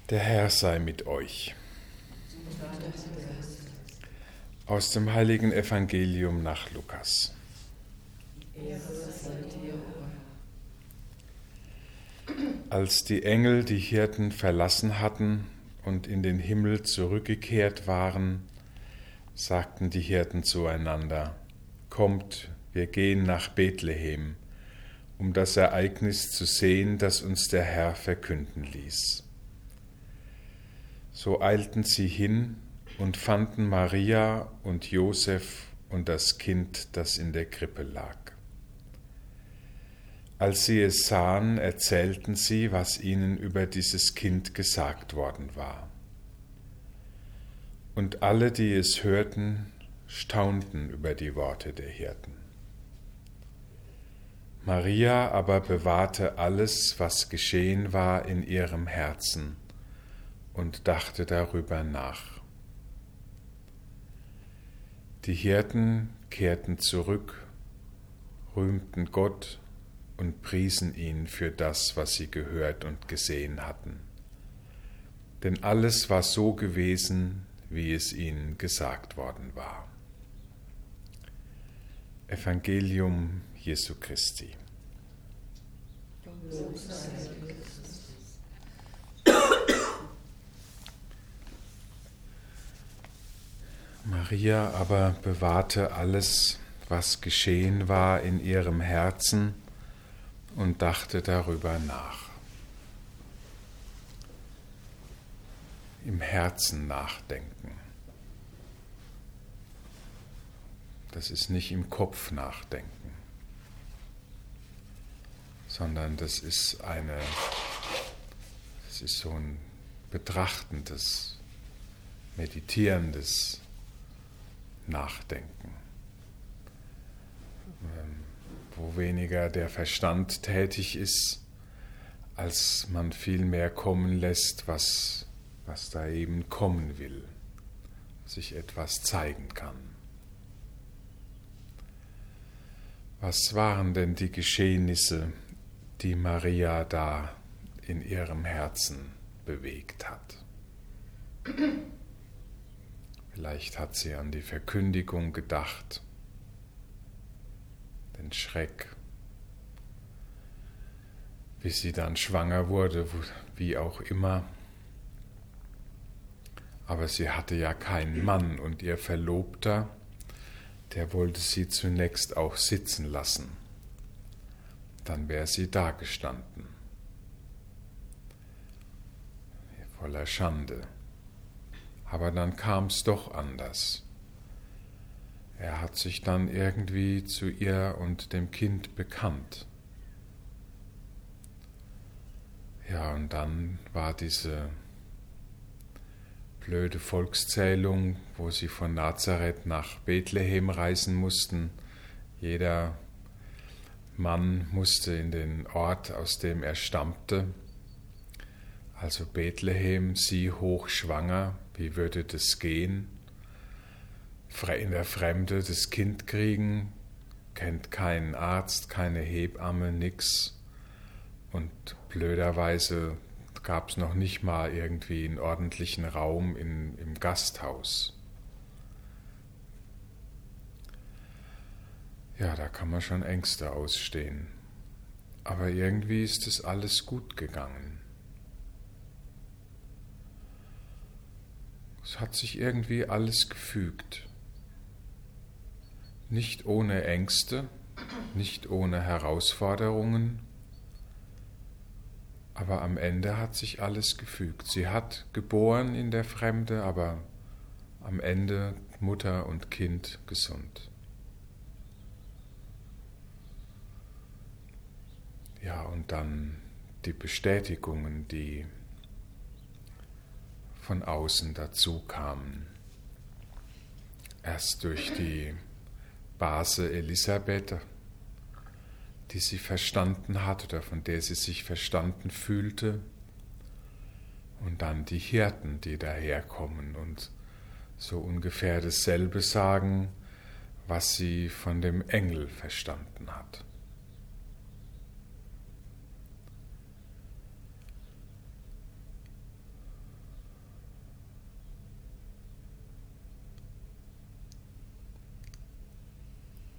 Der Herr sei mit euch. Aus dem heiligen Evangelium nach Lukas. Als die Engel die Hirten verlassen hatten und in den Himmel zurückgekehrt waren, sagten die Hirten zueinander: Kommt, wir gehen nach Bethlehem, um das Ereignis zu sehen, das uns der Herr verkünden ließ. So eilten sie hin und fanden Maria und Josef und das Kind, das in der Krippe lag. Als sie es sahen, erzählten sie, was ihnen über dieses Kind gesagt worden war. Und alle, die es hörten, staunten über die Worte der Hirten. Maria aber bewahrte alles, was geschehen war, in ihrem Herzen und dachte darüber nach. Die Hirten kehrten zurück, rühmten Gott und priesen ihn für das, was sie gehört und gesehen hatten. Denn alles war so gewesen, wie es ihnen gesagt worden war. Evangelium Jesu Christi. Maria aber bewahrte alles, was geschehen war, in ihrem Herzen und dachte darüber nach. Im Herzen nachdenken. Das ist nicht im Kopf nachdenken, sondern das ist so ein betrachtendes, meditierendes Nachdenken, wo weniger der Verstand tätig ist, als man viel mehr kommen lässt, was da eben kommen will, sich etwas zeigen kann. Was waren denn die Geschehnisse, die Maria da in ihrem Herzen bewegt hat? Vielleicht hat sie an die Verkündigung gedacht, den Schreck, wie sie dann schwanger wurde, wie auch immer. Aber sie hatte ja keinen Mann und ihr Verlobter, der wollte sie zunächst auch sitzen lassen. Dann wäre sie dagestanden, voller Schande. Aber dann kam es doch anders. Er hat sich dann irgendwie zu ihr und dem Kind bekannt. Ja, und dann war diese blöde Volkszählung, wo sie von Nazareth nach Bethlehem reisen mussten. Jeder Mann musste in den Ort, aus dem er stammte. Also Bethlehem, sie hochschwanger, wie würde das gehen? In der Fremde das Kind kriegen, kennt keinen Arzt, keine Hebamme, nix. Und blöderweise gab es noch nicht mal irgendwie einen ordentlichen Raum im Gasthaus. Ja, da kann man schon Ängste ausstehen. Aber irgendwie ist es alles gut gegangen. Es hat sich irgendwie alles gefügt. Nicht ohne Ängste, nicht ohne Herausforderungen, aber am Ende hat sich alles gefügt. Sie hat geboren in der Fremde, aber am Ende Mutter und Kind gesund. Ja, und dann die Bestätigungen, die von außen dazu kamen. Erst durch die Base Elisabeth, die sie verstanden hat oder von der sie sich verstanden fühlte, und dann die Hirten, die daherkommen und so ungefähr dasselbe sagen, was sie von dem Engel verstanden hat.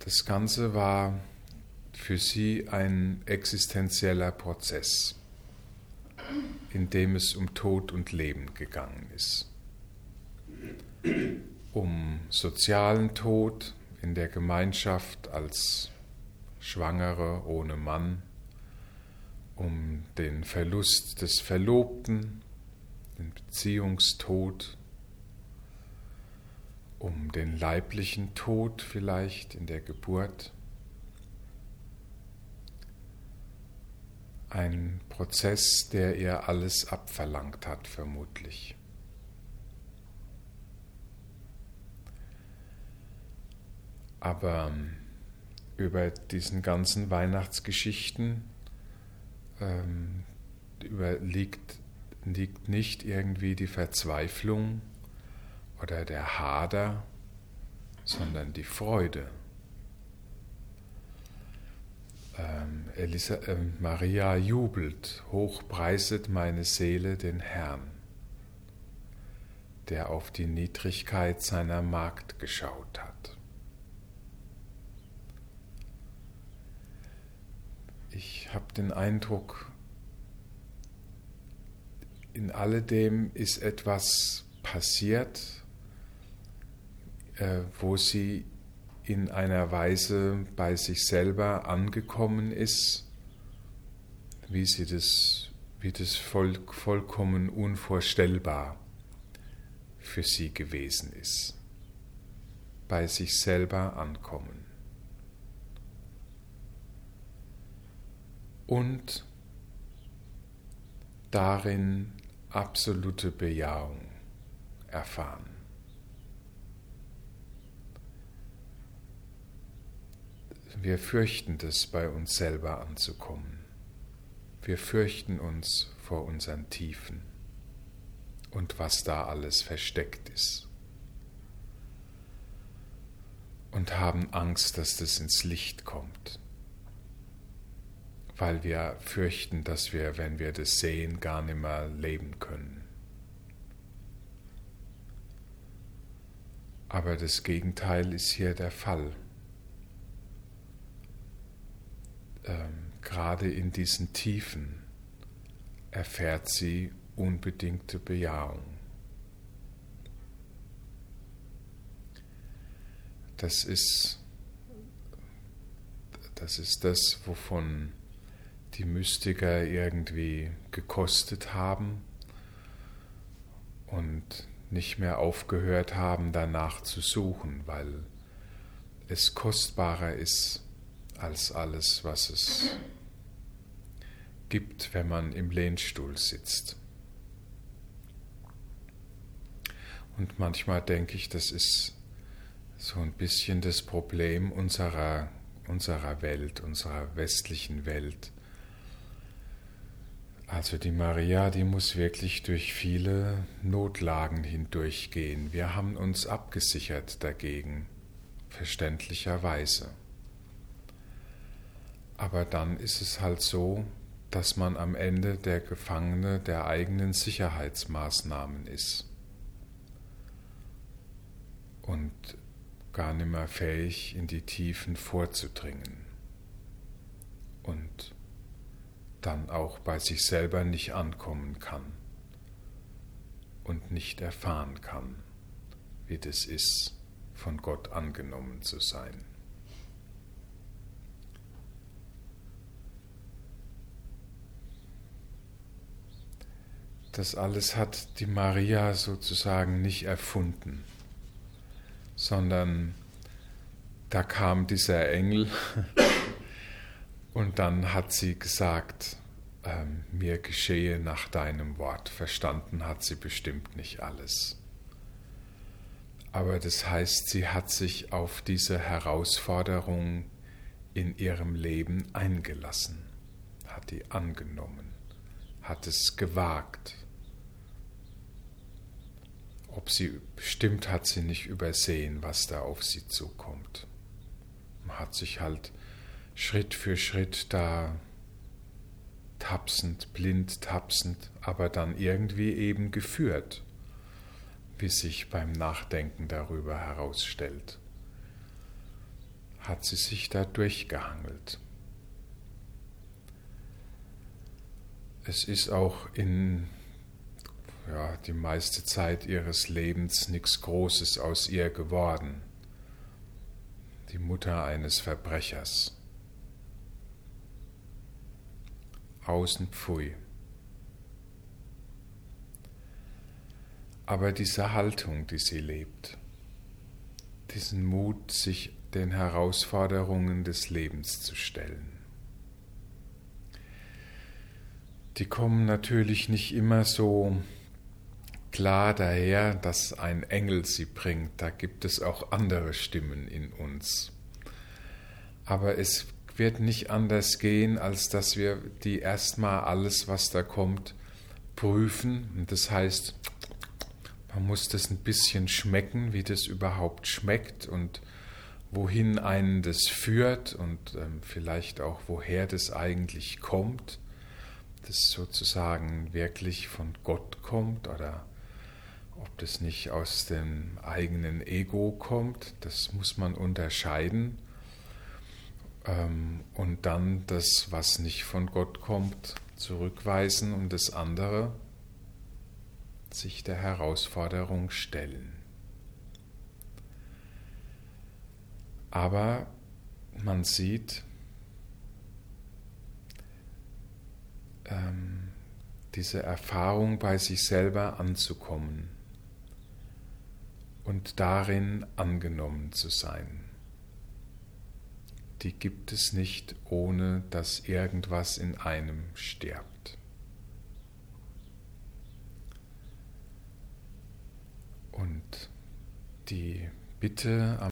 Das Ganze war für sie ein existenzieller Prozess, in dem es um Tod und Leben gegangen ist. Um sozialen Tod in der Gemeinschaft als Schwangere ohne Mann, um den Verlust des Verlobten, den Beziehungstod, um den leiblichen Tod vielleicht in der Geburt. Ein Prozess, der ihr alles abverlangt hat, vermutlich. Aber über diesen ganzen Weihnachtsgeschichten liegt nicht irgendwie die Verzweiflung oder der Hader, sondern die Freude. Maria jubelt, hochpreiset meine Seele den Herrn, der auf die Niedrigkeit seiner Magd geschaut hat. Ich habe den Eindruck, in alledem ist etwas passiert, wo sie in einer Weise bei sich selber angekommen ist, wie das vollkommen unvorstellbar für sie gewesen ist. Bei sich selber ankommen. Und darin absolute Bejahung erfahren. Wir fürchten das, bei uns selber anzukommen. Wir fürchten uns vor unseren Tiefen und was da alles versteckt ist. Und haben Angst, dass das ins Licht kommt. Weil wir fürchten, dass wir, wenn wir das sehen, gar nicht mehr leben können. Aber das Gegenteil ist hier der Fall. Gerade in diesen Tiefen erfährt sie unbedingte Bejahung. Das ist das, wovon die Mystiker irgendwie gekostet haben und nicht mehr aufgehört haben, danach zu suchen, weil es kostbarer ist als alles, was es gibt, wenn man im Lehnstuhl sitzt. Und manchmal denke ich, das ist so ein bisschen das Problem unserer Welt, unserer westlichen Welt. Also die Maria, die muss wirklich durch viele Notlagen hindurchgehen. Wir haben uns abgesichert dagegen, verständlicherweise. Aber dann ist es halt so, dass man am Ende der Gefangene der eigenen Sicherheitsmaßnahmen ist und gar nicht mehr fähig, in die Tiefen vorzudringen und dann auch bei sich selber nicht ankommen kann und nicht erfahren kann, wie das ist, von Gott angenommen zu sein. Das alles hat die Maria sozusagen nicht erfunden, sondern da kam dieser Engel und dann hat sie gesagt, mir geschehe nach deinem Wort. Verstanden hat sie bestimmt nicht alles. Aber das heißt, sie hat sich auf diese Herausforderung in ihrem Leben eingelassen, hat die angenommen, hat es gewagt. Bestimmt hat sie nicht übersehen, was da auf sie zukommt. Man hat sich halt Schritt für Schritt da blind tapsend, aber dann irgendwie eben geführt, wie sich beim Nachdenken darüber herausstellt. hat sie sich da durchgehangelt. Es ist auch in die meiste Zeit ihres Lebens nichts Großes aus ihr geworden. Die Mutter eines Verbrechers. Außen pfui. Aber diese Haltung, die sie lebt, diesen Mut, sich den Herausforderungen des Lebens zu stellen, die kommen natürlich nicht immer so klar daher, dass ein Engel sie bringt. Da gibt es auch andere Stimmen in uns. Aber es wird nicht anders gehen, als dass wir die erstmal alles, was da kommt, prüfen. Und das heißt, man muss das ein bisschen schmecken, wie das überhaupt schmeckt und wohin einen das führt und vielleicht auch, woher das eigentlich kommt. Das sozusagen wirklich von Gott kommt oder ob das nicht aus dem eigenen Ego kommt, das muss man unterscheiden. Und dann das, was nicht von Gott kommt, zurückweisen und das andere sich der Herausforderung stellen. Aber man sieht, diese Erfahrung bei sich selber anzukommen und darin angenommen zu sein. Die gibt es nicht, ohne dass irgendwas in einem stirbt. Und die Bitte am